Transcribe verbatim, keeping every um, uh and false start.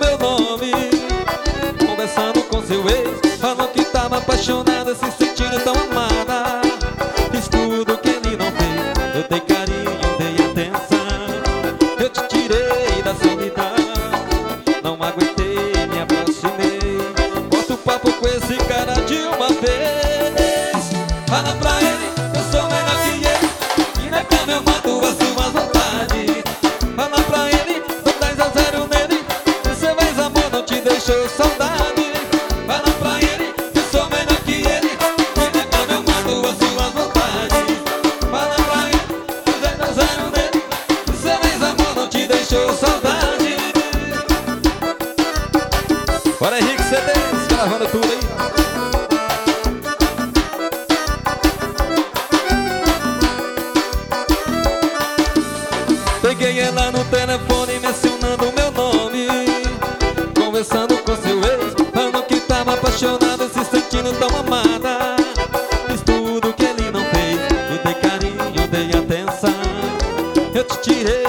meu nome. Conversando com seu ex, falou que tava apaixonada, se sentindo tão amada. Fiz tudo que ele não fez, eu dei carinho, dei atenção. Eu te tirei da solidão, não aguentei, me aproximei. Bota o papo com esse cara de uma vez. Fala pra ele, eu sou melhor que ele, e na cama eu mato as suas vontades. Fala pra ele, dou dez a zero nele, e seu ex-amor não te deixou saudade. Fala pra ele, eu sou melhor que ele, e na cama eu mato as suas vontades. Fala pra ele, dou dez a zero nele, e seu ex-amor não te deixou saudade. Bora Henrique C Ds, gravando tudo aí. Peguei ela no telefone mencionando meu nome, conversando com seu ex, falando que tava apaixonada, se sentindo tão amada. Fiz tudo que ele não fez, eu dei carinho, dei atenção. Eu te tirei